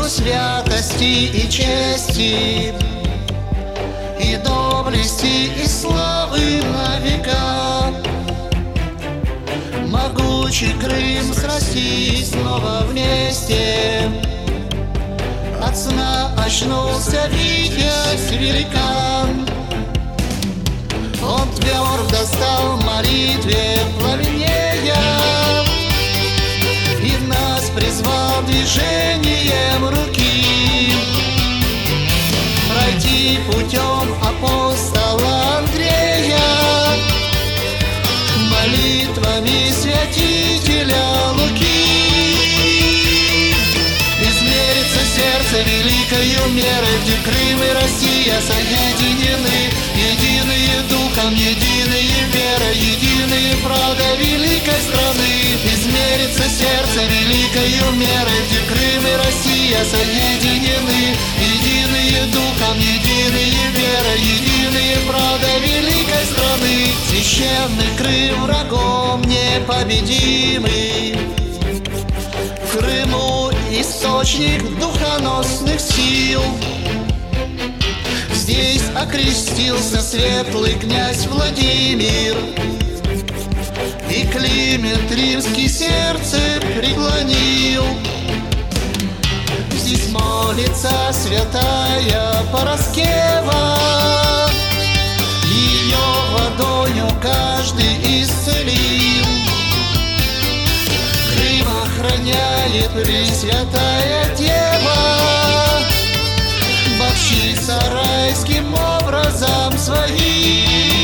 святости и чести, и доблести, и славы на века. Могучий Крым с Россией снова вместе. От сна очнулся витязь великан. Он твердо стал в молитве пламенея и нас призвал движением руки пройти путем апостола Андрея, молитвами святителя Луки. Измерится сердце великою мерой, где Крым и Россия соединены, единые духом, единые верой, единые правда великой страны. Измерится сердце великою мерой, где Крым и Россия соединены, единые духом, единые верой, единые правда великой страны. Священный Крым врагом непобедимый, в Крыму источник духоносных сил. Здесь окрестился светлый князь Владимир, и Климент Римский сердце преклонил. Здесь молится святая Параскева, ее водою каждый исцелил. Крым охраняет Пресвятая Дева, богчица райским образом своим.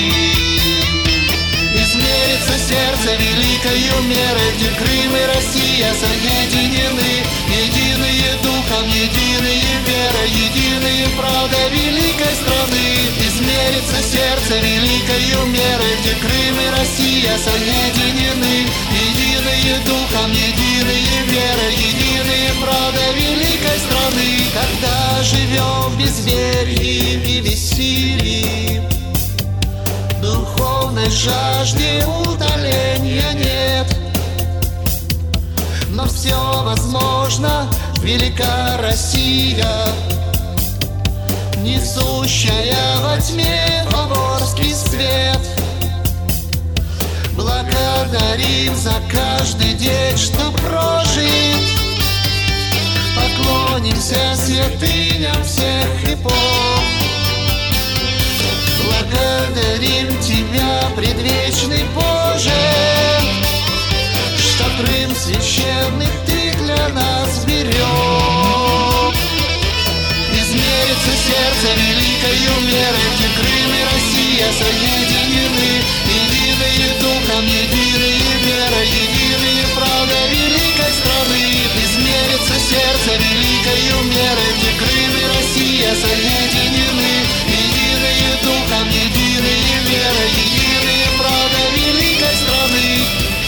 Измерится сердце великою мерой, где Крым и Россия соединены, единые духом, единые верой, единые правда великой страны. Измерится сердце великою мерой, где Крым и Россия соединены, единые духом, единые верой, единые правда великой страны. Когда живем в безверии и бессилии, духовной жажде утоления нет, но все возможно, велика Россия, несущая во тьме фаворский свет. Благодарим за каждый день, что прожит, поклонимся святыням всех эпох. Благодарим Тебя, предвечный Боже, что Крым священный Ты для нас берег. Измерится сердце великою мерой, где Крым и Россия соединены, единые духом, единые верой, единые правда великой страны. Измерится сердце великою мерой, где Крым и Россия соединены, единые духом, единые верой, единые правда великой страны.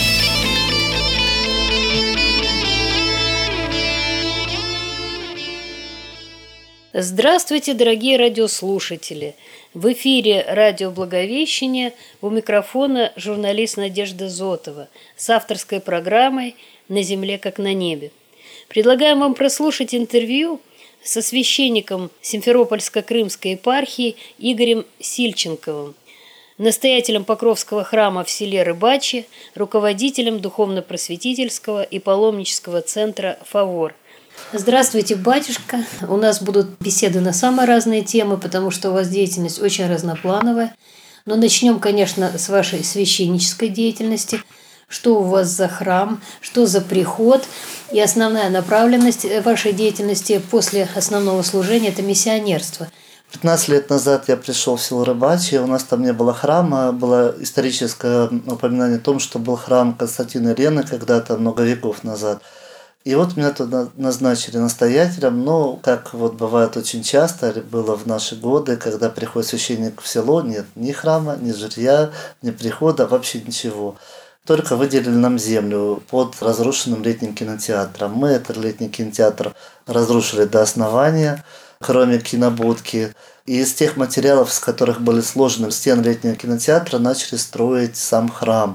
Здравствуйте, дорогие радиослушатели! В эфире радио «Благовещение», у микрофона журналист Надежда Зотова с авторской программой «На земле, как на небе». Предлагаем вам прослушать интервью со священником Симферопольско-Крымской епархии Игорем Сильченковым, настоятелем Покровского храма в селе Рыбачье, руководителем духовно-просветительского и паломнического центра «Фавор». Здравствуйте, батюшка. У нас будут беседы на самые разные темы, потому что у вас деятельность очень разноплановая. Но начнем, конечно, с вашей священнической деятельности. Что у вас за храм, что за приход. И основная направленность вашей деятельности после основного служения – это миссионерство. 15 лет назад я пришел в село Рыбачье, у нас там не было храма, было историческое упоминание о том, что был храм Константина Лены когда-то, много веков назад. И вот меня туда назначили настоятелем, но, как вот бывает очень часто, было в наши годы, когда приходит священник в село, нет ни храма, ни жилья, ни прихода, вообще ничего. Только выделили нам землю под разрушенным летним кинотеатром. Мы этот летний кинотеатр разрушили до основания, кроме кинобудки. И из тех материалов, с которых были сложены стены летнего кинотеатра, начали строить сам храм.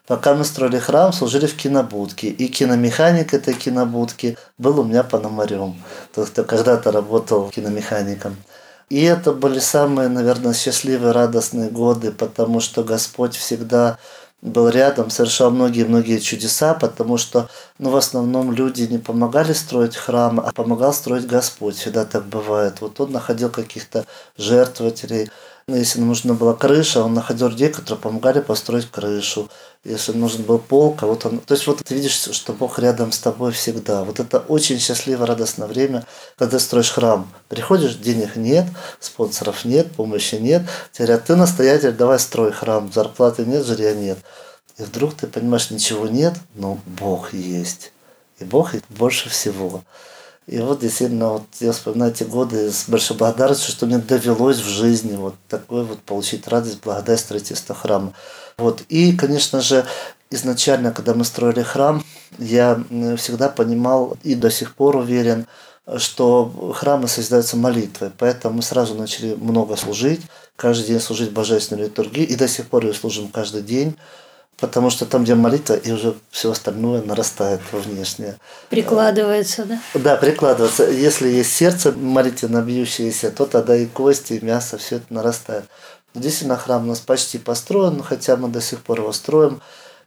Пока мы строили храм, служили в кинобудке. И киномеханик этой кинобудки был у меня Пономарем. Тот, кто когда-то работал киномехаником. И это были самые, наверное, счастливые, радостные годы, потому что Господь всегда был рядом, совершал многие-многие чудеса, потому что, в основном люди не помогали строить храм, а помогал строить Господь. Всегда так бывает. Вот он находил каких-то жертвователей. Если нужна была крыша, он находил людей, которые помогали построить крышу. Если нужен был пол, кого-то... То есть вот ты видишь, что Бог рядом с тобой всегда. Вот это очень счастливое, радостное время, когда ты строишь храм. Приходишь, денег нет, спонсоров нет, помощи нет. Тебе говорят, ты настоятель, давай строй храм. Зарплаты нет, жилья нет. И вдруг ты понимаешь, ничего нет, но Бог есть. И Бог больше всего. И вот действительно, вот я вспоминаю эти годы с большой благодарностью, что мне довелось в жизни вот такой вот получить радость благодаря строительству храма. Вот. И, конечно же, изначально, когда мы строили храм, я всегда понимал и до сих пор уверен, что храмы созидаются молитвой. Поэтому мы сразу начали много служить, каждый день служить божественной литургии, и до сих пор ее служим каждый день. Потому что там, где молитва, и уже все остальное нарастает внешнее. Прикладывается, да? Да, прикладывается. Если есть сердце молитвенно бьющееся, то тогда и кости, и мясо, все это нарастает. Действительно, храм у нас почти построен, хотя мы до сих пор его строим.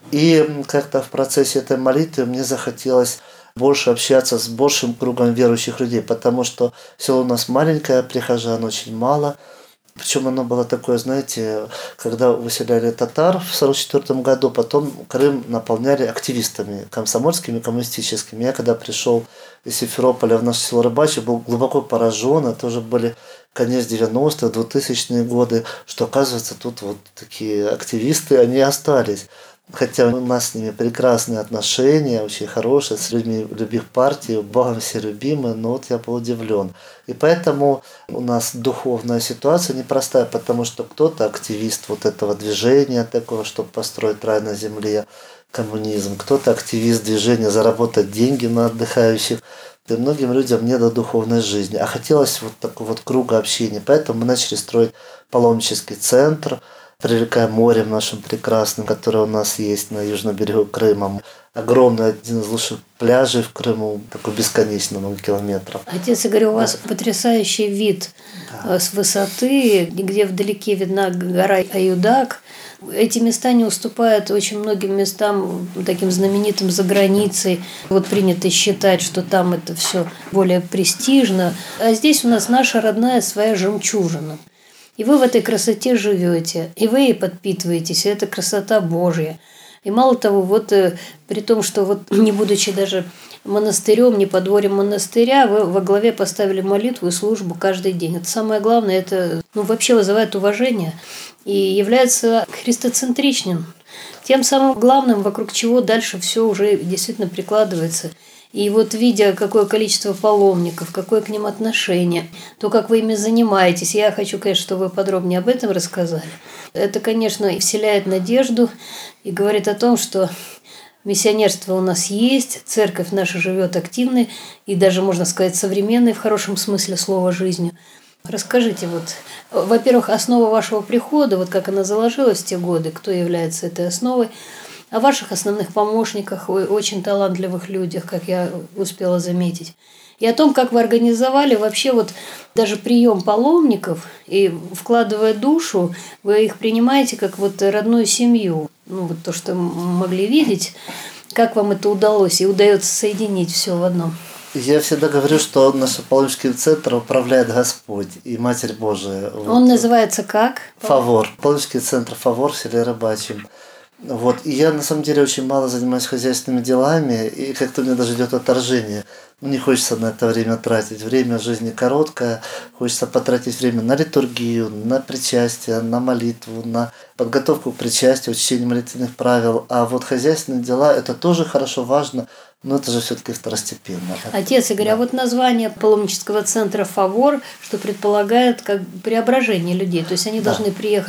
И как-то в процессе этой молитвы мне захотелось больше общаться с большим кругом верующих людей, потому что село у нас маленькое, прихожан очень мало. Причем оно было такое, знаете, когда выселяли татар в 1944 году, потом Крым наполняли активистами комсомольскими, коммунистическими. Я когда пришел из Симферополя в наше село Рыбачье, был глубоко поражен. Это уже были конец 90-х, 2000-е годы, что, оказывается, тут вот такие активисты, они остались. Хотя у нас с ними прекрасные отношения, очень хорошие, с людьми любых партий, Богом все любимы, но вот я был удивлен. И поэтому у нас духовная ситуация непростая, потому что кто-то активист вот этого движения такого, чтобы построить рай на земле, коммунизм, кто-то активист движения заработать деньги на отдыхающих. И многим людям не до духовной жизни. А хотелось вот такого вот круга общения. Поэтому мы начали строить паломнический центр, привлекая морем нашим прекрасным, которое у нас есть на южном берегу Крыма. Огромный, один из лучших пляжей в Крыму, такой бесконечно много километров. Отец Игорь, у вас потрясающий вид с высоты, где вдалеке видна гора Аюдак. Эти места не уступают очень многим местам, таким знаменитым за границей. Вот принято считать, что там это все более престижно. А здесь у нас наша родная своя жемчужина. И вы в этой красоте живете, и вы ей подпитываетесь, и это красота Божья. И мало того, вот при том, что вот не будучи даже монастырем, не подворьем монастыря, вы во главе поставили молитву и службу каждый день. Это самое главное, это вообще вызывает уважение и является христоцентричным. Тем самым главным, вокруг чего дальше все уже действительно прикладывается. И вот видя, какое количество паломников, какое к ним отношение, то, как вы ими занимаетесь, я хочу, конечно, чтобы вы подробнее об этом рассказали. Это, конечно, вселяет надежду и говорит о том, что миссионерство у нас есть, церковь наша живет активной и даже, можно сказать, современной в хорошем смысле слова жизнью. Расскажите, вот, во-первых, основа вашего прихода, вот как она заложилась в те годы, кто является этой основой, о ваших основных помощниках, очень талантливых людях, как я успела заметить. И о том, как вы организовали вообще вот даже прием паломников, и вкладывая душу, вы их принимаете как вот родную семью. Вот то, что мы могли видеть, как вам это удалось и удается соединить все в одном. Я всегда говорю, что нашим паломническим центром управляет Господь и Матерь Божия. Он называется как? Фавор. Паломнический центр Фавор в селе Рыбачьем. Вот. И я на самом деле очень мало занимаюсь хозяйственными делами, и как-то мне даже идет отторжение. Не хочется на это время тратить. Время жизни короткое, хочется потратить время на литургию, на причастие, на молитву, на подготовку к причастию, чтение молитвенных правил. А вот хозяйственные дела – это тоже хорошо, важно, но это же все-таки второстепенно. Отец Игорь, да. А вот название паломнического центра «Фавор», что предполагает как преображение людей, то есть они должны приехать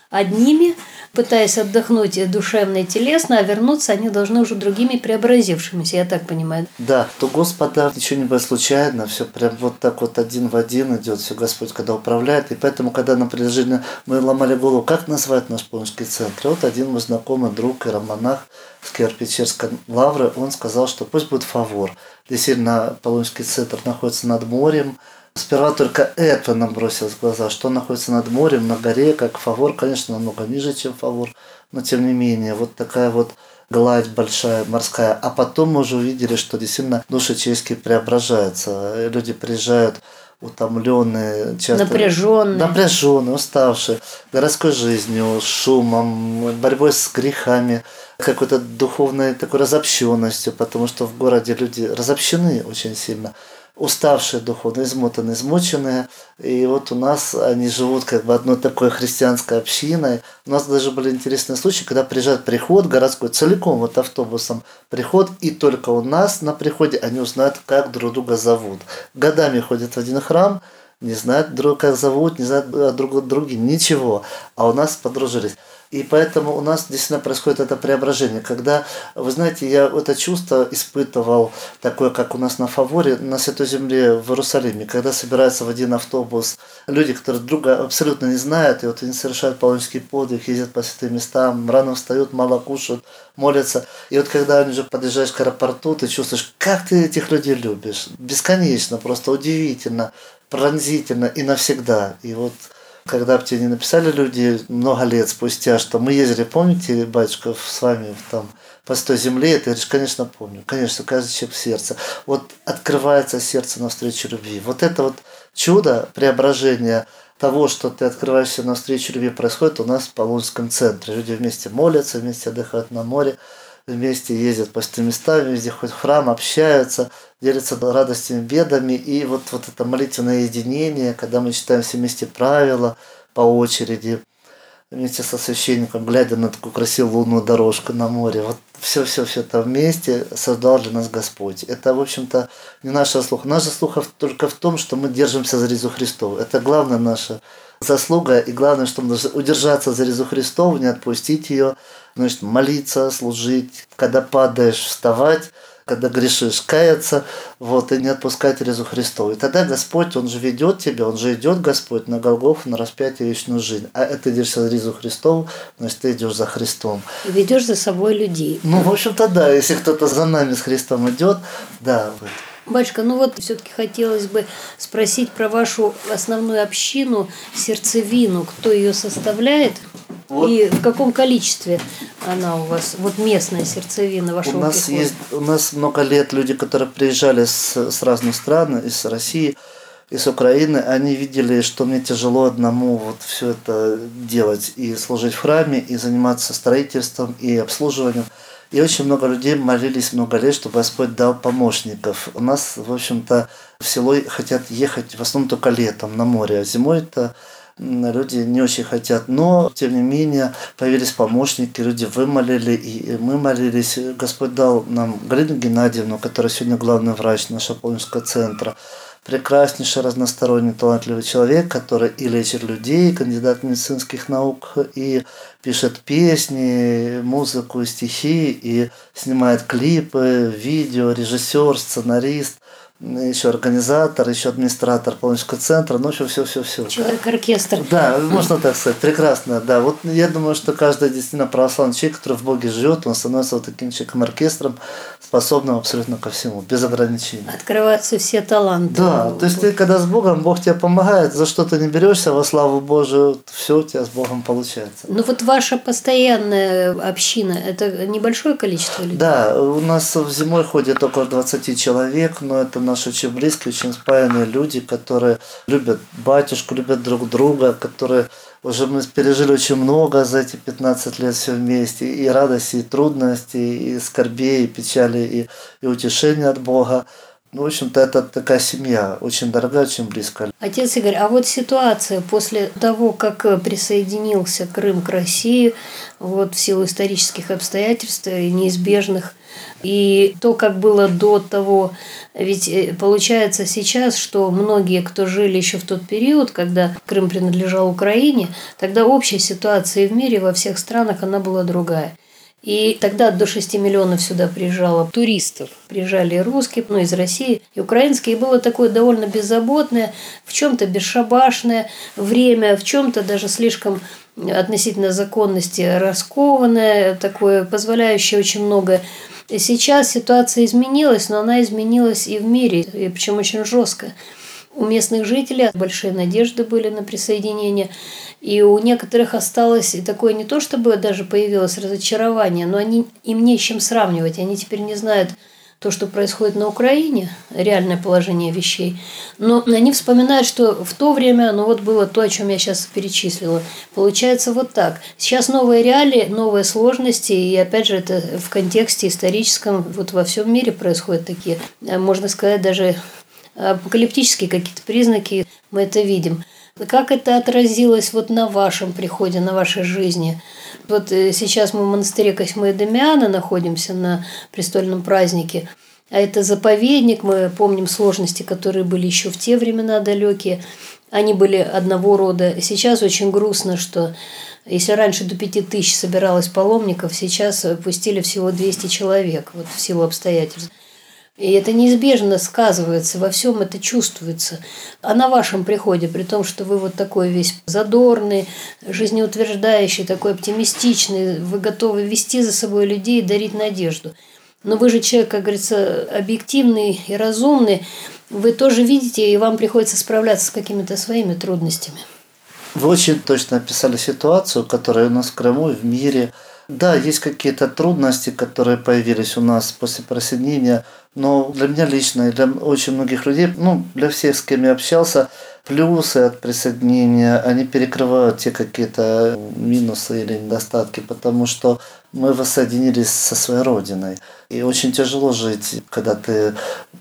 одними, пытаясь отдохнуть душевно и телесно, а вернуться они должны уже другими преобразившимися, я так понимаю. Да, то Господа ничего не будет случайно, все прям вот так вот один в один идет, все Господь когда управляет. И поэтому, когда на напряжение мы ломали голову, как назвать наш Полонский центр, вот один мой знакомый друг, иеромонах с Киево-Печерской лавры, он сказал, что пусть будет Фавор. Действительно, Полонский центр находится над морем. Сперва только это нам бросилось в глаза, что он находится над морем, на горе, как Фавор, конечно, намного ниже, чем Фавор, но тем не менее, вот такая вот гладь большая, морская. А потом мы уже увидели, что действительно души человеческие преображаются. Люди приезжают утомленные, часто напряженные, уставшие городской жизнью, шумом, борьбой с грехами, какой-то духовной такой разобщенностью, потому что в городе люди разобщены очень сильно, уставшие духовно, измотанные, измученные. И вот у нас они живут как бы одной такой христианской общиной. У нас даже были интересные случаи, когда приезжает приход городской, целиком вот автобусом приход, и только у нас на приходе они узнают, как друг друга зовут. Годами ходят в один храм, не знают друг как зовут, не знают друг друга, ничего. А у нас подружились. И поэтому у нас действительно происходит это преображение. Когда, вы знаете, я это чувство испытывал, такое, как у нас на Фаворе, на Святой Земле в Иерусалиме, когда собираются в один автобус люди, которые друга абсолютно не знают, и вот они совершают паломнический подвиг, ездят по святым местам, рано встают, мало кушают, молятся. И вот когда они уже подъезжаешь к аэропорту, ты чувствуешь, как ты этих людей любишь. Бесконечно, просто удивительно, пронзительно и навсегда. И вот когда бы тебе не написали люди много лет спустя, что мы ездили, помните, батюшка, с вами там по Святой Земле, ты говоришь, конечно, помню, конечно, каждый человек в сердце. Вот открывается сердце навстречу любви. Вот это вот чудо преображения того, что ты открываешься навстречу любви, происходит у нас в Полонском центре. Люди вместе молятся, вместе отдыхают на море, вместе ездят по святым местам, везде ходят в храм, общаются, делятся радостями, бедами. И вот это молитвенное единение, когда мы читаем все вместе правила по очереди, вместе со священником, глядя на такую красивую лунную дорожку на море. Вот все это вместе создал для нас Господь. Это, в общем-то, не наш заслуга. Наш заслуга только в том, что мы держимся за Резу Христову. Это главная наша заслуга, и главное, что мы должны удержаться за Резу Христову, не отпустить ее, значит, молиться, служить, когда падаешь, вставать, когда грешишь, каяться, вот, и не отпускать Резу Христову. И тогда Господь, Он же ведет тебя, Он же идет, Господь, на Голгофу, на распятие, вечную жизнь. А ты держишься за Резу Христову, значит, ты идешь за Христом. И ведешь за собой людей. Ну, в общем-то, да, если кто-то за нами с Христом идет, да. Батюшка, ну вот все-таки хотелось бы спросить про вашу основную общину, сердцевину, кто ее составляет вот. И в каком количестве она у вас, вот местная сердцевина вашего прихода? У нас много лет люди, которые приезжали с разных стран, из России, из Украины, они видели, что мне тяжело одному вот все это делать, и служить в храме, и заниматься строительством, и обслуживанием. И очень много людей молились много лет, чтобы Господь дал помощников. У нас, в общем-то, в село хотят ехать в основном только летом на море, а зимой-то люди не очень хотят. Но, тем не менее, появились помощники, люди вымолили, и мы молились. Господь дал нам Галину Геннадьевну, которая сегодня главный врач нашего Полонского центра. Прекраснейший, разносторонний, талантливый человек, который и лечит людей, кандидат медицинских наук, и пишет песни, музыку, стихи, и снимает клипы, видео, режиссер, сценарист, еще организатор, еще администратор Полонского центра, ну, все. Человек-оркестр. Да, можно так сказать, прекрасно, да. Вот я думаю, что каждый действительно православный человек, который в Боге живет, он становится вот таким человеком-оркестром, способным абсолютно ко всему, без ограничений. Открываются все таланты. Да, то есть ты когда с Богом, Бог тебе помогает, за что ты не берешься, во славу Божию, все у тебя с Богом получается. Ну вот ваша постоянная община, это небольшое количество людей? Да, у нас зимой ходит около 20 человек, но это наши очень близкие, очень спаянные люди, которые любят батюшку, любят друг друга, которые уже мы пережили очень много за эти 15 лет все вместе, и радости, и трудностей, и скорбей, и печали, и утешения от Бога. Ну, в общем-то, это такая семья, очень дорогая, очень близкая. Отец Игорь, а вот ситуация после того, как присоединился Крым к России, вот в силу исторических обстоятельств неизбежных, и то, как было до того, ведь получается сейчас, что многие, кто жили еще в тот период, когда Крым принадлежал Украине, тогда общая ситуация в мире во всех странах, она была другая. И тогда до 6 миллионов сюда приезжало туристов. Приезжали и русские, из России, и украинские. И было такое довольно беззаботное, в чем-то бесшабашное время, в чем-то даже слишком относительно законности раскованное, такое, позволяющее очень многое. И сейчас ситуация изменилась, но она изменилась и в мире, и причем очень жестко. У местных жителей большие надежды были на присоединение, и у некоторых осталось и такое не то, чтобы даже появилось разочарование, но им не с чем сравнивать. Они теперь не знают то, что происходит на Украине, реальное положение вещей, но они вспоминают, что в то время, вот было то, о чем я сейчас перечислила. Получается вот так. Сейчас новые реалии, новые сложности, и опять же это в контексте историческом, вот во всем мире происходят такие, можно сказать, даже апокалиптические какие-то признаки, мы это видим. Как это отразилось вот на вашем приходе, на вашей жизни? Вот сейчас мы в монастыре Косьмы и Дамиана находимся на престольном празднике, а это заповедник, мы помним сложности, которые были еще в те времена далекие, они были одного рода. Сейчас очень грустно, что если раньше до 5000 собиралось паломников, сейчас пустили всего 200 человек, вот в силу обстоятельств. И это неизбежно сказывается, во всем это чувствуется. А на вашем приходе, при том, что вы вот такой весь задорный, жизнеутверждающий, такой оптимистичный, вы готовы вести за собой людей и дарить надежду. Но вы же человек, как говорится, объективный и разумный. Вы тоже видите, и вам приходится справляться с какими-то своими трудностями. Вы очень точно описали ситуацию, которая у нас в Крыму и в мире. Да, есть какие-то трудности, которые появились у нас после присоединения, но для меня лично и для очень многих людей, для всех, с кем я общался, плюсы от присоединения, они перекрывают те какие-то минусы или недостатки, потому что мы воссоединились со своей родиной. И очень тяжело жить, когда ты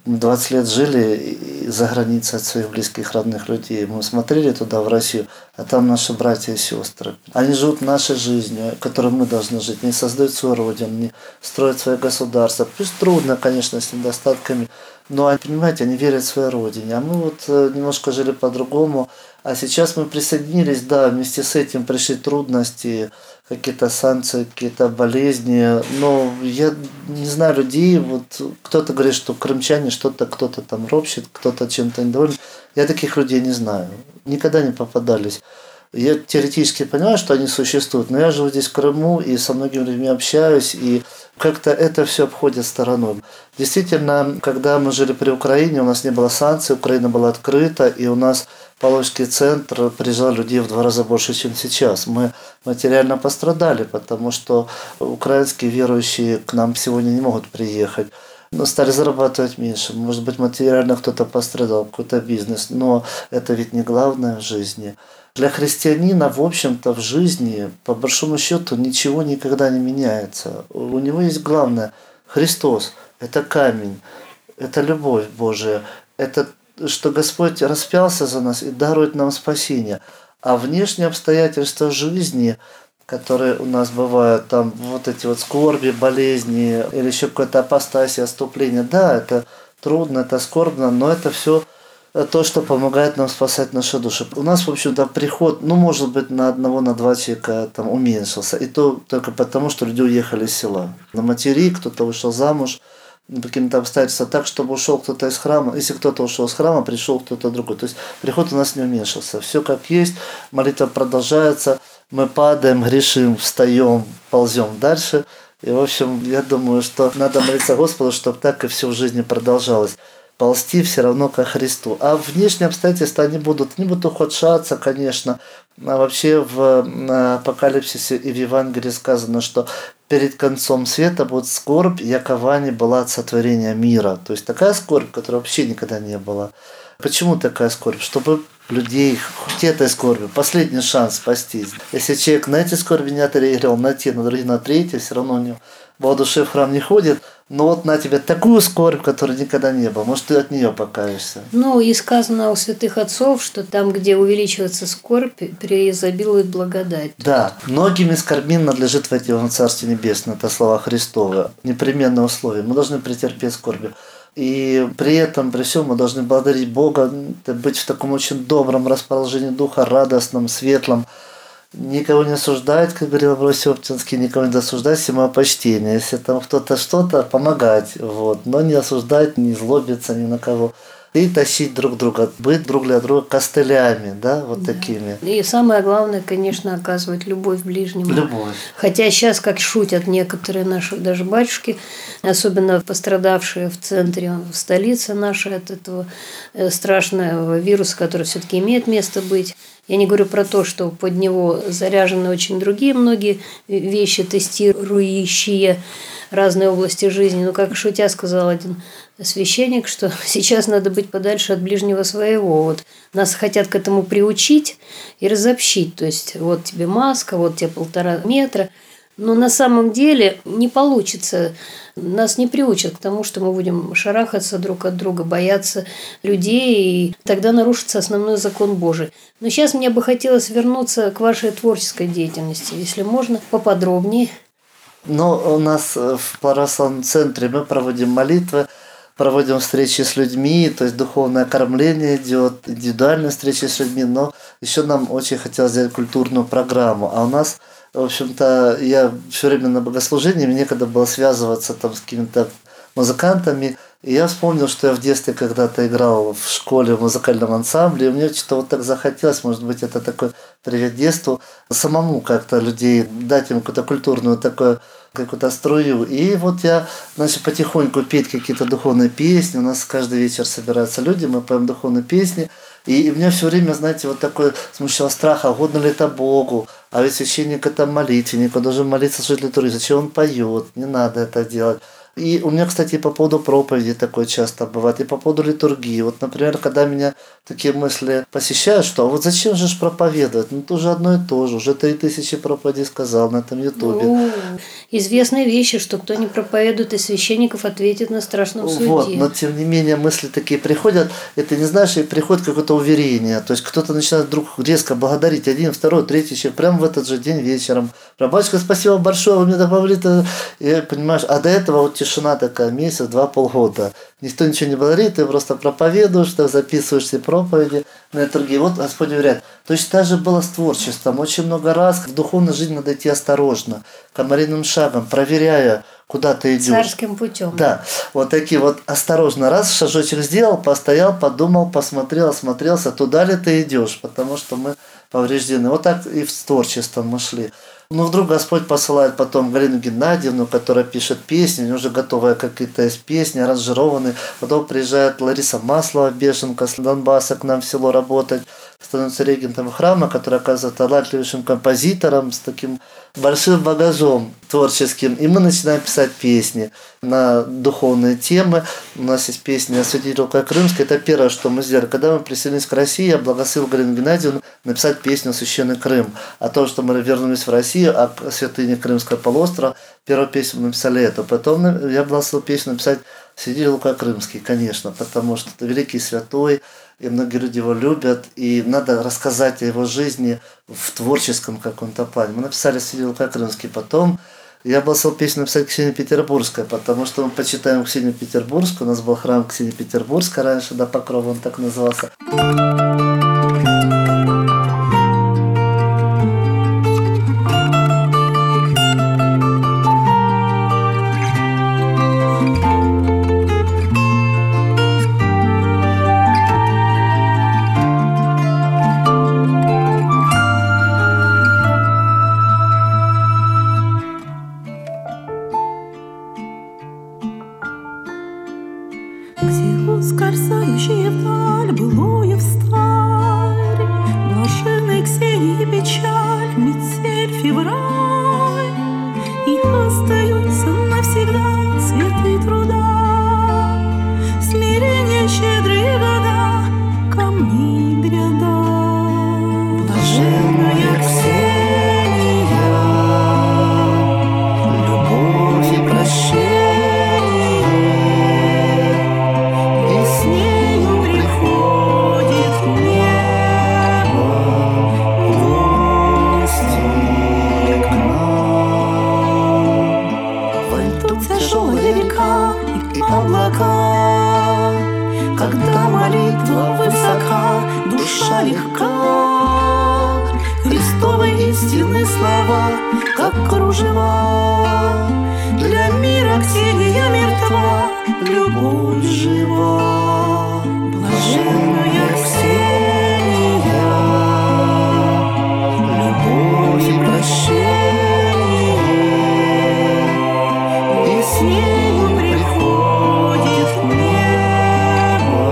20 лет жили за границей от своих близких, родных людей. Мы смотрели туда, в Россию, а там наши братья и сестры. Они живут нашей жизнью, которой мы должны жить, не создают свою родину, не строят свое государство. Плюс трудно, конечно, с недостатками, но, понимаете, они верят в своей родине. А мы немножко жили по-другому. А сейчас мы присоединились, да, вместе с этим пришли трудности, какие-то санкции, какие-то болезни. Но я не знаю людей, кто-то говорит, что крымчане кто-то там ропщет, кто-то чем-то недоволен. Я таких людей не знаю. Никогда не попадались. Я теоретически понимаю, что они существуют, но я живу здесь в Крыму и со многими людьми общаюсь, и как-то это все обходит стороной. Действительно, когда мы жили при Украине, у нас не было санкций, Украина была открыта, и у нас Павловский центр приезжал людей в 2 раза больше, чем сейчас. Мы материально пострадали, потому что украинские верующие к нам сегодня не могут приехать. Но стали зарабатывать меньше. Может быть, материально кто-то пострадал, какой-то бизнес, но это ведь не главное в жизни. Для христианина, в общем-то, в жизни, по большому счету, ничего никогда не меняется. У него есть главное – Христос. Это камень, это любовь Божия, это что Господь распялся за нас и дарует нам спасение. А внешние обстоятельства жизни, которые у нас бывают, там эти скорби, болезни или еще какое-то апостасия, отступление, да, это трудно, это скорбно, но это все то, что помогает нам спасать наши души. У нас, в общем-то, приход, может быть, на 1-2 человека там уменьшился. И то только потому, что люди уехали из села. На материк, кто-то вышел замуж, по каким-то обстоятельствам так, чтобы ушел кто-то из храма. Если кто-то ушел из храма, пришел кто-то другой. То есть приход у нас не уменьшился. Все как есть, молитва продолжается, мы падаем, грешим, встаем, ползем дальше. И, в общем, я думаю, что надо молиться Господу, чтобы так и все в жизни продолжалось. Ползти все равно ко Христу. А внешние обстоятельства они будут ухудшаться, конечно. А вообще в Апокалипсисе и в Евангелии сказано, что перед концом света будет скорбь, якова не была от сотворения мира. То есть такая скорбь, которой вообще никогда не было. Почему такая скорбь? Чтобы людей хоть этой скорби, последний шанс спастись. Если человек на эти скорби не отреагировал, на те, на другие, на третьи, все равно у него воодушев в храм не ходит, но вот на тебе такую скорбь, которой никогда не было. Может, ты от нее покаешься. Ну, и сказано у святых отцов, что там, где увеличивается скорбь, преизобилует благодать. Да, многими скорбим надлежит войти в Царствие Небесное. Это слова Христова. Непременное условие. Мы должны претерпеть скорби. И при этом, при всем, мы должны благодарить Бога, быть в таком очень добром расположении духа, радостном, светлом. Никого не осуждать, как говорил Бросий Оптинский, никого не осуждать, всему почтение. Если там кто-то что-то, помогать, вот, но не осуждать, не злобиться ни на кого. И тащить друг друга, быть друг для друга костылями, да, вот такими. И самое главное, конечно, оказывать любовь ближнему. Любовь. Хотя сейчас, как шутят некоторые наши даже батюшки, особенно пострадавшие в центре, в столице нашей от этого страшного вируса, который все-таки имеет место быть. Я не говорю про то, что под него заряжены очень другие многие вещи, тестирующие разные области жизни. Но, как шутя сказал один священник, что сейчас надо быть подальше от ближнего своего. Вот нас хотят к этому приучить и разобщить. То есть вот тебе маска, вот тебе 1,5 метра. Но на самом деле не получится. Нас не приучат к тому, что мы будем шарахаться друг от друга, бояться людей, и тогда нарушится основной закон Божий. Но сейчас мне бы хотелось вернуться к вашей творческой деятельности, если можно, поподробнее. Но у нас в православном центре мы проводим молитвы, проводим встречи с людьми, то есть духовное кормление идет, индивидуальные встречи с людьми, но еще нам очень хотелось сделать культурную программу. А у нас, в общем-то, я все время на богослужении, мне некогда было связываться там с какими-то музыкантами, и я вспомнил, что я в детстве когда-то играл в школе в музыкальном ансамбле, и мне что-то вот так захотелось, может быть, это такой привет детству, самому как-то людей, дать им какую-то культурную такую какую-то струю. И вот я начал потихоньку петь какие-то духовные песни. У нас каждый вечер собираются люди, мы поем духовные песни. И меня все время, знаете, вот такой смущал страх, а угодно ли это Богу? А ведь священник это молитвенник, он должен молиться служить литургии. Зачем он поет? Не надо это делать. И у меня, кстати, и по поводу проповеди такое часто бывает, и по поводу литургии. Вот, например, когда меня такие мысли посещают, что а вот зачем же проповедовать? Ну, тоже одно и то же. Уже 3000 проповедей сказал на этом ютубе. Ну, известные вещи, что кто не проповедует из священников, ответит на страшном суде. Вот, но тем не менее мысли такие приходят, и ты не знаешь, и приходит какое-то уверение. То есть кто-то начинает вдруг резко благодарить один, второй, третий человек, прямо в этот же день вечером. Батюшка, спасибо большое, вы мне добавили. И понимаешь, а до этого вот тишина такая, месяц, 2, полгода. Никто ничего не благодарит, ты просто проповедуешь, ты записываешь все проповеди на литургии. Вот Господь говорит, то есть так же было с творчеством. Очень много раз в духовной жизни надо идти осторожно, комариным шагом, проверяя, куда ты идешь. Царским путем. Да, вот такие вот осторожно. Раз шажочек сделал, постоял, подумал, посмотрел, осмотрелся, туда ли ты идешь, потому что мы повреждены. Вот так и с творчеством мы шли. Но вдруг Господь посылает потом Галину Геннадьевну, которая пишет песни, у нее уже готовые какие-то есть песни, аранжированные. Потом приезжает Лариса Маслова, беженка с Донбасса, к нам в село работать, становится регентом храма, который оказывается талантливейшим композитором с таким большим багажом творческим. И мы начинаем писать песни на духовные темы. У нас есть песня «Святитель Лука Крымской». Это первое, что мы сделали. Когда мы присоединились к России, я благословил Галину Геннадьевну написать песню «Священный Крым». О том, что мы вернулись в Россию, о святыне Крымского полуострова. Первую песню мы написали эту. Потом я благословил песню написать «Святитель Лука Крымский», конечно, потому что это великий святой, и многие люди его любят, и надо рассказать о его жизни в творческом каком-то плане. Мы написали «Святитель Лука Крымский», потом я благословил песню написать Ксения Петербургская, потому что мы почитаем Ксению Петербургскую, у нас был храм Ксении Петербургской раньше, до Покрова он так назывался. Где ускользающие вдаль былое встань. истины слова, как кружева. Для мира Ксения мертва, любовь жива. Блаженная Ксения, любовь и прощение, и с нею приходит в небо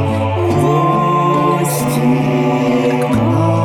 в гости к нам.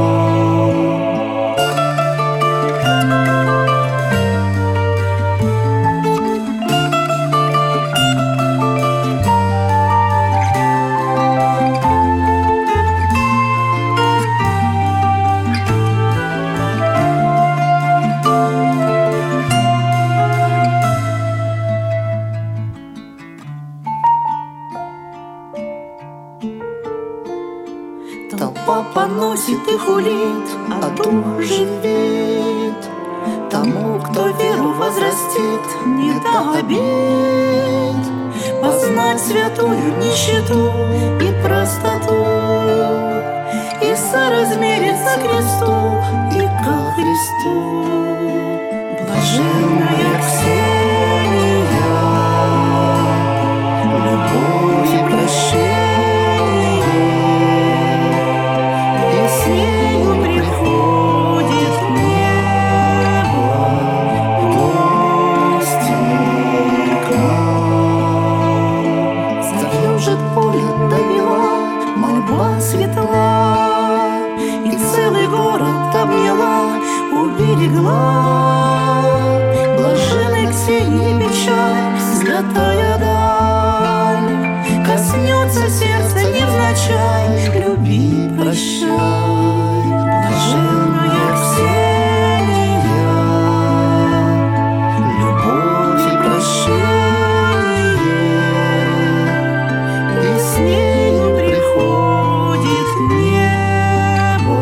Толпа поносит и хулит, а дух живет. Тому, кто веру возрастит, не до обид познать святую нищету и простоту, и соразмериться кресту и ко Христу. Блаженная Ксения, любовь и прощение, с нею приходит в небо в гости к нам. Завьюжит поле до бела, мольба светла, и целый город обняла, уберегла. Блаженной Ксении печаль, святая даль, коснется сердца невзначай, люби, прощай. Блаженная Ксения, любовь и прощение, и с нею приходит в небо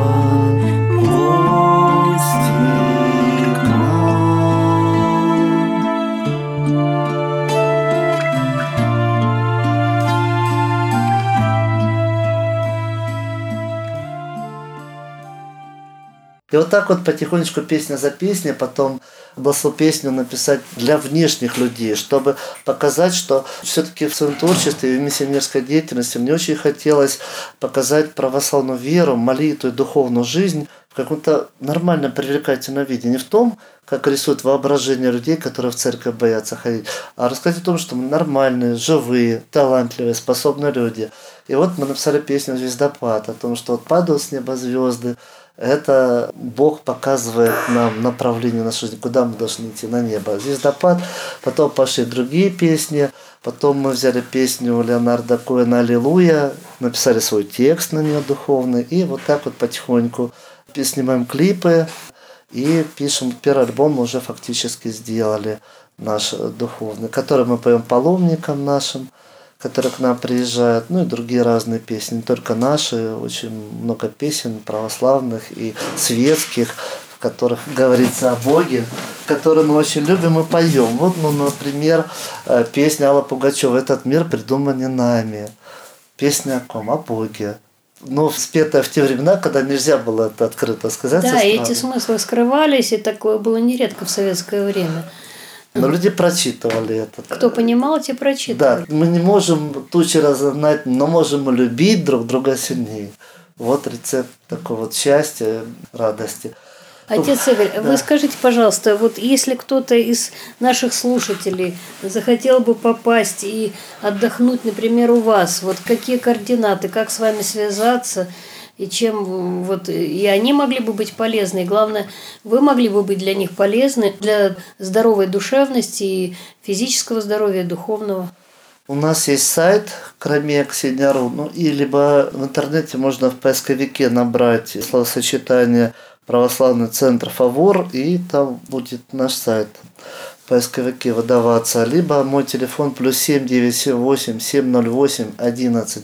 в гости к нам. И вот так вот потихонечку, песня за песней, потом бросил песню написать для внешних людей, чтобы показать, что все-таки в своем творчестве и в миссионерской деятельности мне очень хотелось показать православную веру, молитву и духовную жизнь в каком-то нормальном привлекательном виде. Не в том, как рисует воображение людей, которые в церковь боятся ходить, а рассказать о том, что мы нормальные, живые, талантливые, способные люди. И вот мы написали песню «Звездопад» о том, что вот падают с неба звезды. Это Бог показывает нам направление нашей жизни, куда мы должны идти, на небо. «Звездопад», потом пошли другие песни, потом мы взяли песню Леонарда Коэна «Аллилуйя», написали свой текст на нее духовный, и вот так вот потихоньку снимаем клипы и пишем. Первый альбом мы уже фактически сделали, наш духовный, который мы поем паломникам нашим, которые к нам приезжают, ну и другие разные песни, не только наши, очень много песен православных и светских, в которых говорится о Боге, которые мы очень любим и поем. Вот, ну, например, песня Аллы Пугачевой «Этот мир придуман не нами». Песня о ком? О Боге. Но спетая в те времена, когда нельзя было это открыто сказать. Да, и эти смыслы скрывались, и такое было нередко в советское время. Но люди прочитывали это. Кто понимал, те прочитывали. Да, мы не можем тучи разогнать, но можем любить друг друга сильнее. Вот рецепт такого вот счастья, радости. Отец Игорь, да. Вы скажите, пожалуйста, вот если кто-то из наших слушателей захотел бы попасть и отдохнуть, например, у вас, вот какие координаты, как с вами связаться, и чем вот и они могли бы быть полезны, и главное, вы могли бы быть для них полезны для здоровой душевности и физического здоровья, и духовного? У нас есть сайт Крамия.Ксения.ру, ну и либо в интернете можно в поисковике набрать словосочетание «Православный центр Фавор», и там будет наш сайт в поисковике выдаваться. Либо мой телефон +7 978 708 11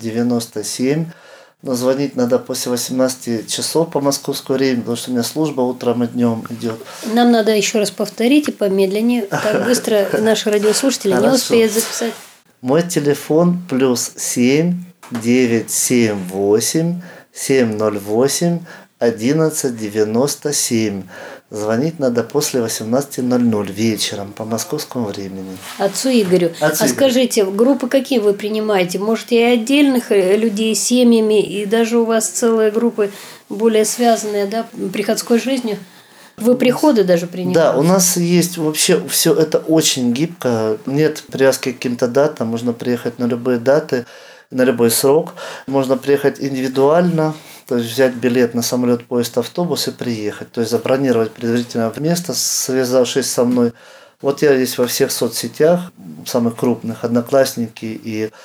97. Но звонить надо после 18 часов по московскому времени, потому что у меня служба утром и днем идет. Нам надо еще раз повторить и помедленнее. Так быстро наши радиослушатели не успеют записать. Мой телефон +7 978 708 1197. Звонить надо после 18:00 вечером по московскому времени. Отцу Игорю. Отцу А Игорю. скажите, группы какие вы принимаете? Может, и отдельных людей с семьями, и даже у вас целые группы более связанные, да, приходской жизнью? Вы приходы даже принимаете? Да, у нас есть вообще все это очень гибко. Нет привязки к каким-то датам. Можно приехать на любые даты, на любой срок. Можно приехать индивидуально, то есть взять билет на самолет, поезд, автобус и приехать. То есть забронировать предварительно место, связавшись со мной. Вот я есть во всех соцсетях, самых крупных, Одноклассники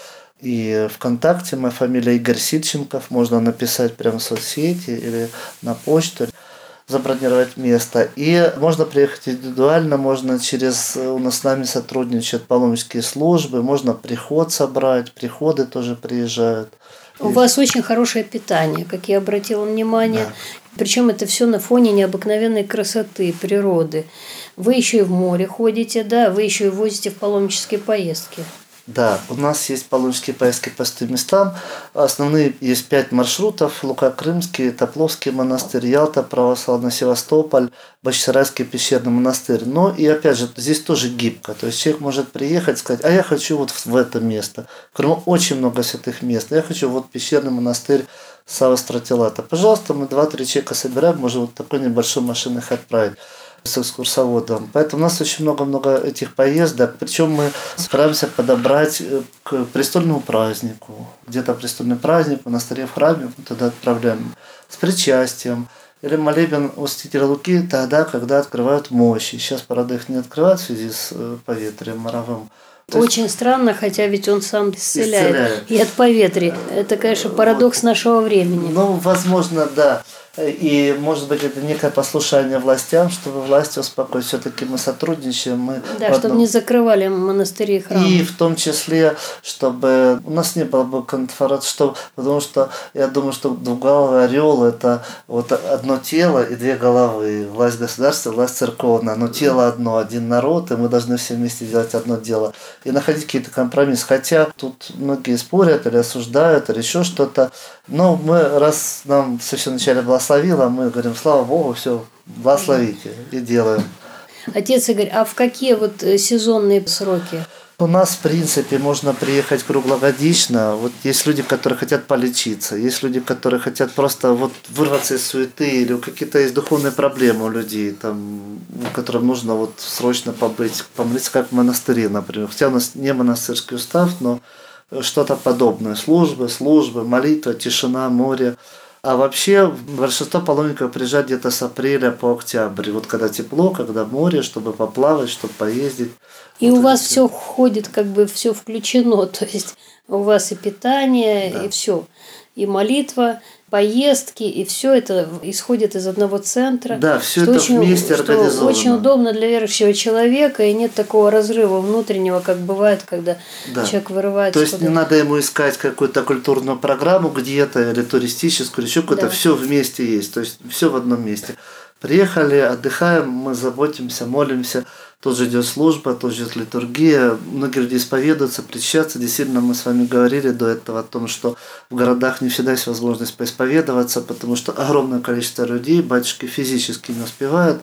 и ВКонтакте. Моя фамилия Игорь Сильченков. Можно написать прямо в соцсети или на почту, забронировать место. И можно приехать индивидуально, можно у нас с нами сотрудничают паломнические службы, можно приход собрать, приходы тоже приезжают. У вас очень хорошее питание, как я обратила внимание. Да. Причем это все на фоне необыкновенной красоты, природы. Вы еще и в море ходите, да, вы еще и возите в паломнические поездки. Да, у нас есть паломнические поездки по 100 местам. Основные есть 5 маршрутов. Лука Крымский, Топловский монастырь, Ялта, православный Севастополь, Бахчисарайский пещерный монастырь. Но и опять же, здесь тоже гибко. То есть человек может приехать и сказать, а я хочу вот в это место. В Крыму очень много святых мест. Я хочу вот пещерный монастырь Савва Стратилата. Пожалуйста, мы 2-3 человека собираем, можем вот такой небольшой машиной их отправить с экскурсоводом. Поэтому у нас очень много этих поездок. Причем мы стараемся подобрать к престольному празднику. Где-то престольный праздник, в монастыре, в храме, мы туда отправляем с причастием. Или молебен у святителя Луки тогда, когда открывают мощи. Сейчас, правда, их не открывают в связи с поветрием моровым. Очень странно, хотя ведь он сам исцеляет. Исцеляет. И от поветрия. Это, конечно, парадокс нашего времени. Ну, возможно, да. И, может быть, это некое послушание властям, чтобы власти успокоить. Все-таки мы сотрудничаем. Мы Да, чтобы не закрывали монастыри и храмы. И в том числе, чтобы у нас не было бы конфронтации, потому что я думаю, что двуглавый орел – это вот одно тело и 2 головы. Власть государства, власть церковная. Но тело одно, один народ, и мы должны все вместе делать одно дело. И находить какие-то компромиссы. Хотя тут многие спорят или осуждают, или еще что-то. Но мы, раз нам священноначалие благословило, мы говорим, слава Богу, все, благословите, и делаем. Отец Игорь, а в какие вот сезонные сроки? У нас, в принципе, можно приехать круглогодично. Вот есть люди, которые хотят полечиться, есть люди, которые хотят просто вот вырваться из суеты, или какие-то есть духовные проблемы у людей, там, которым нужно вот срочно помолиться, как в монастыре, например. Хотя у нас не монастырский устав, но что-то подобное. Службы, молитва, тишина, море. А вообще большинство паломников приезжают где-то с апреля по октябрь. Вот когда тепло, когда море, чтобы поплавать, чтобы поездить. И вот у вас все входит, как бы все включено. То есть у вас и питание, Да. и все. И молитва, поездки, и все это исходит из одного центра. Да, все что это очень, вместе что организовано. очень удобно для верующего человека, и нет такого разрыва внутреннего, как бывает, когда Да. человек вырывается. То есть не надо ему искать какую-то культурную программу где-то, или туристическую, или еще какую-то. Да. Все вместе есть. То есть все в одном месте. Приехали, отдыхаем, мы заботимся, молимся. Тут же идет служба, тут же идет литургия. Многие люди исповедуются, причащаются. Действительно, мы с вами говорили до этого о том, что в городах не всегда есть возможность поисповедоваться, потому что огромное количество людей, батюшки физически не успевают.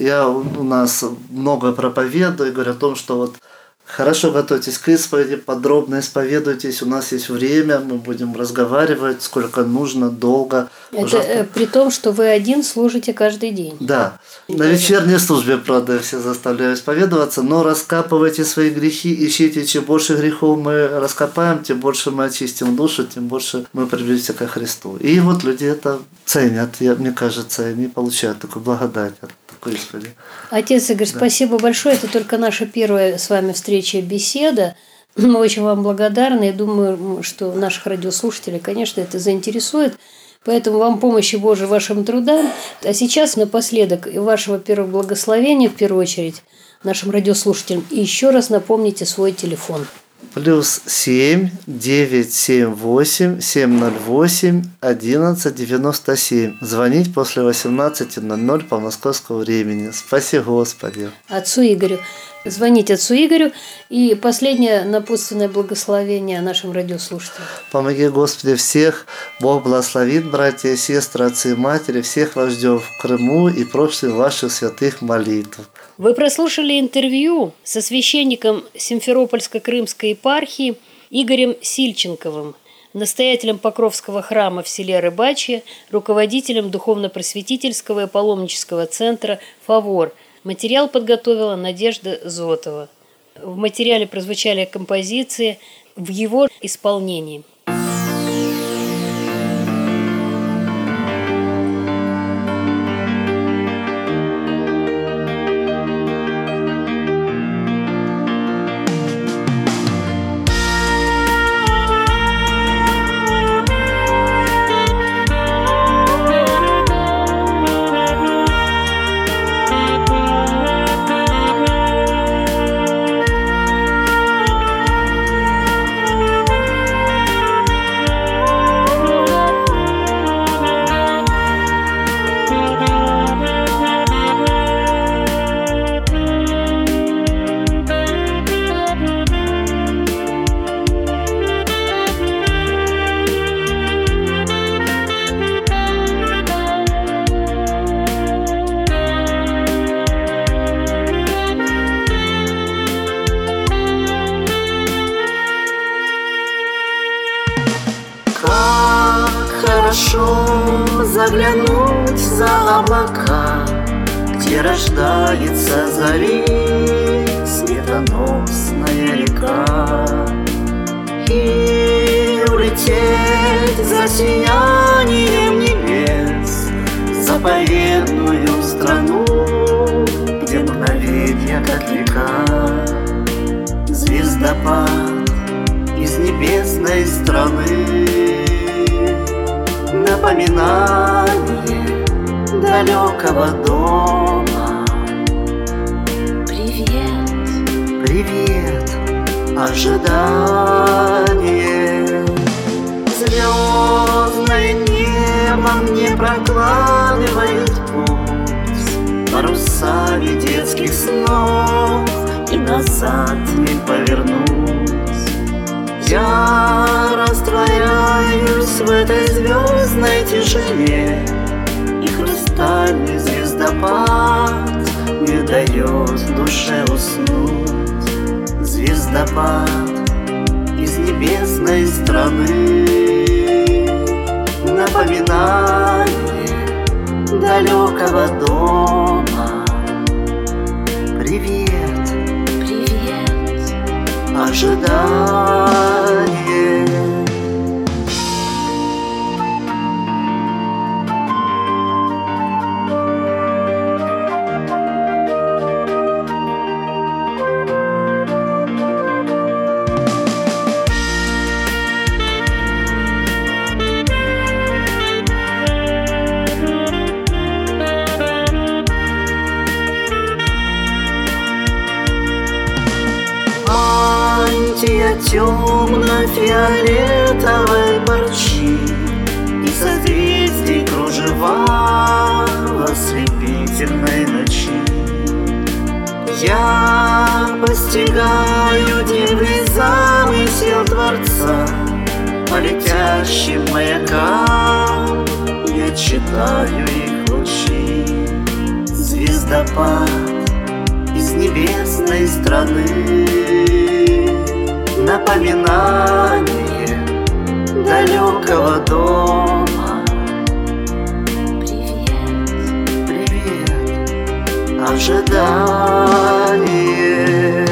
У нас много проповедую и говорю о том, что вот хорошо готовьтесь к исповеди, подробно исповедуйтесь, у нас есть время, мы будем разговаривать, сколько нужно, долго. Это при том, что вы один служите каждый день. Да. На вечерней службе, правда, все заставляю исповедоваться, но раскапывайте свои грехи, ищите, чем больше грехов мы раскопаем, тем больше мы очистим душу, тем больше мы приблизимся ко Христу. И вот люди это ценят, мне кажется, они получают такую благодать от такой исповеди. Отец Игорь, спасибо большое. Это только наша первая с вами встреча и беседа. Мы очень вам благодарны. Я думаю, что наших радиослушателей, конечно, это заинтересует. Поэтому вам помощи Божией вашим трудам. А сейчас напоследок и вашего первого благословения, в первую очередь, нашим радиослушателям. И еще раз напомните свой телефон. +7 978 708 1197. Звонить после 18:00 по московскому времени. Спаси Господи. Отцу Игорю. звонить отцу Игорю. И последнее напутственное благословение нашим радиослушателям. Помоги, Господи, всех. Бог благословит, братья и сестры, отцы и матери. Всех вас ждем в Крыму и просим ваших святых молитв. Вы прослушали интервью со священником Симферопольско-Крымской епархии Игорем Сильченковым, настоятелем Покровского храма в селе Рыбачье, руководителем духовно-просветительского и паломнического центра «Фавор». Материал подготовила Надежда Зотова. В материале прозвучали композиции в его исполнении. Хорошо заглянуть за облака, где рождается зари светоносная река, и улететь за сиянием небес в заповедную страну, где мгновенья как века. Звездопад из небесной страны, напоминание далекого дома. Привет, привет, ожидание. Звездное небо мне прокладывает путь парусами детских снов, и назад не повернуть. Я растворяюсь в этой звездной тишине, и хрустальный звездопад не дает душе уснуть. Звездопад из небесной страны, напоминание далекого дома. Привет, привет, ожидание. Мантия темно-фиолетовой парчи и созвездий кружева в ослепительной ночи. Я постигаю дивный замысел Творца, по летящим маякам я читаю их лучи. Звездопад из небесной страны, напоминание далекого дома. привет, Привет, ожидание.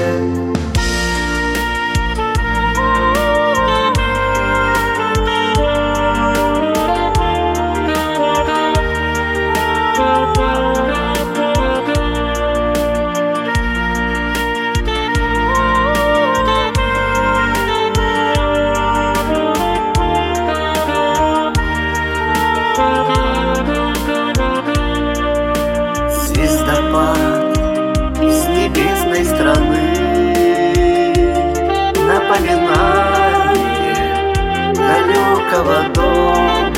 Из небесной страны, напоминание далекого дома.